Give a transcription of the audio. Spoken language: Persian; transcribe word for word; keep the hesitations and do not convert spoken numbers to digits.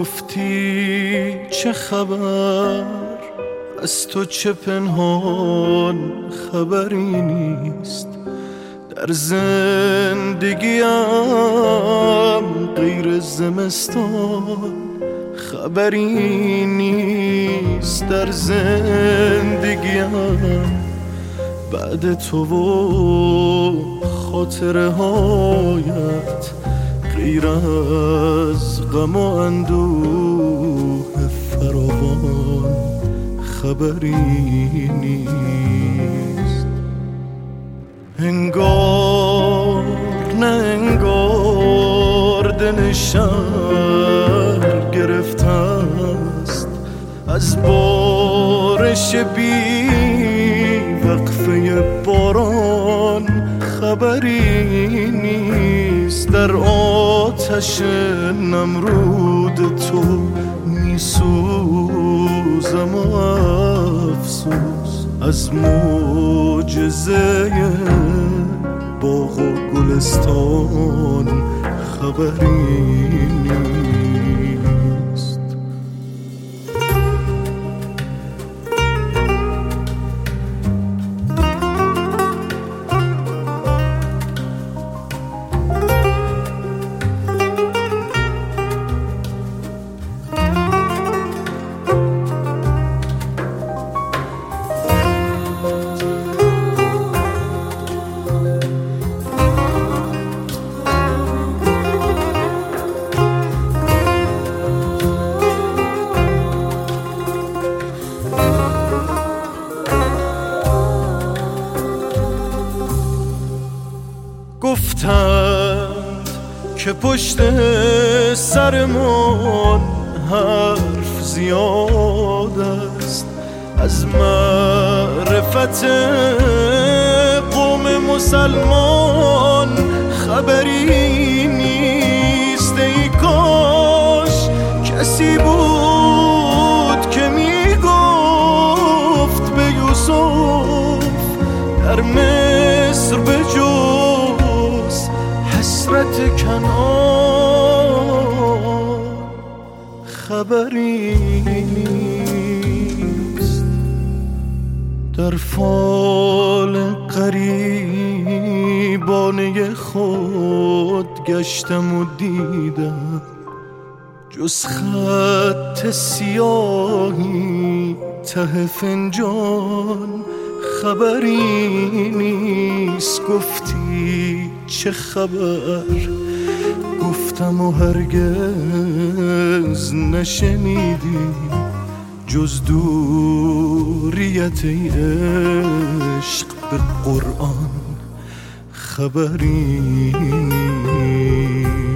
گفتی چه خبر، از تو چه پنهان خبری نیست. در زندگیم غیر زمستان خبری نیست. در زندگیم بعد تو و خاطره هایت غیر از غم و اندوه فراوان خبری نیست. انگار نه انگار دل شهر گرفته است از بارش بی وقفه باران خبری نیست. در آتش نمرود تو میسوزم و افسوس از معجزه باغ و گلستان خبری نیست. گفتند که پشت سرمان حرف زیاد است، از معرفت قوم مسلمان خبری نیست. ای کاش کسی بود که میگفت به یوسف در مصر به جز حسرت کنعان خبری نیست. در فال غریبانه خود گشتم و دیدم جز خط سیاهی ته فنجان خبری نیست. گفتی چه خبر، گفتم و هرگز نشنیدی جز دوریت ای عشق به قرآن خبری نیست.